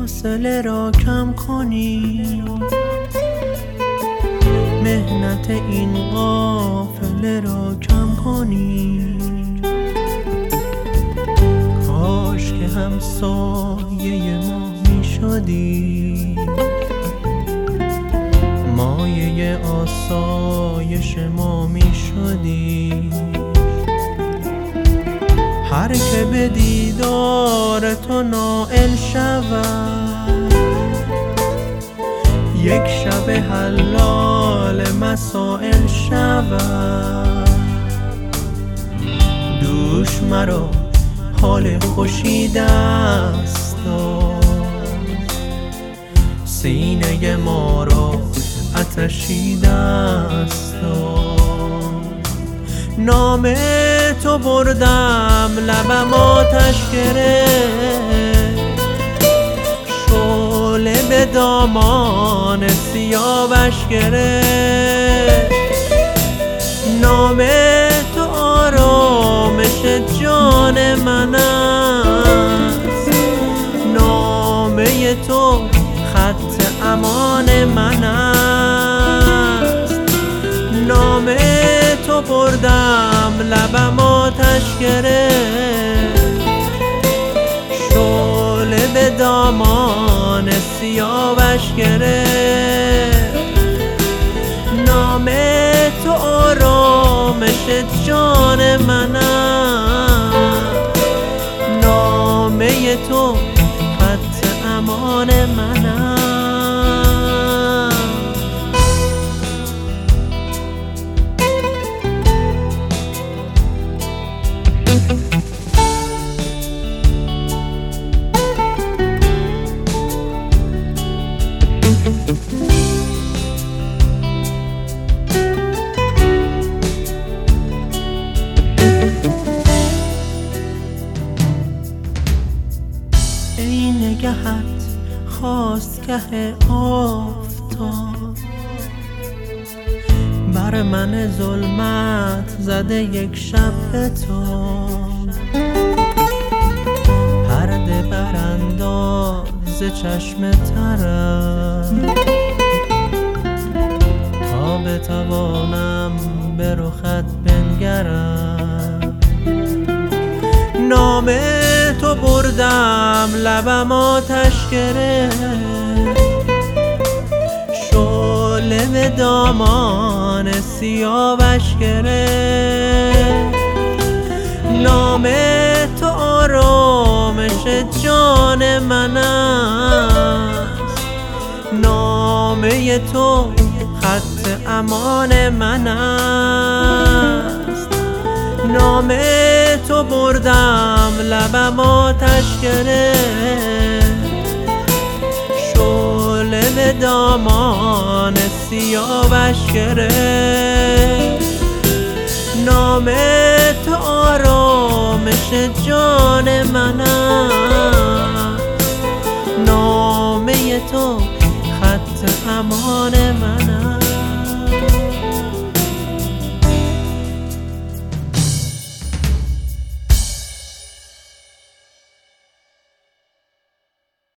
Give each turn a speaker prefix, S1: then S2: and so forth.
S1: فاصله را کم کنی، مهنت این قافله را کم کنی. کاش که همسایه ما می شدی، مایه آسایش ما می شدی. هر که به دیدار تو نائل شود، یک شب حلال مسائل شود. دوش مرا حال خوشی دست داد، سینه ما را آتشی دست داد. نام تو بردم لبم آتش گرفت، شعله به دامان سیاوش گرفت. نام تو آرامش جان من است، نامه تو خط امان من است. نام تو بردم لبم آتش گرفت، شعله به دامان سیاوش گرفت. نام تو آرامش جان من است، نامه تو خط امان من است. ای نگهت خواستگه آفتاب، بر من ظلمت زده یک شب بتاب. پرده برانداز چشم ترم، تا بتوانم به رخت بنگرم. نام تو بردم لبم آتش گرفت، شعله به دامان سیاوش گرفت. نام تو آرامش جان من است، نامه تو خط امان من است. نام تو بردم لبم آتش گرفت، شعله به دامان سیاوش گرفت. نام تو آرامش جان من است، نامه تو خط امان من است.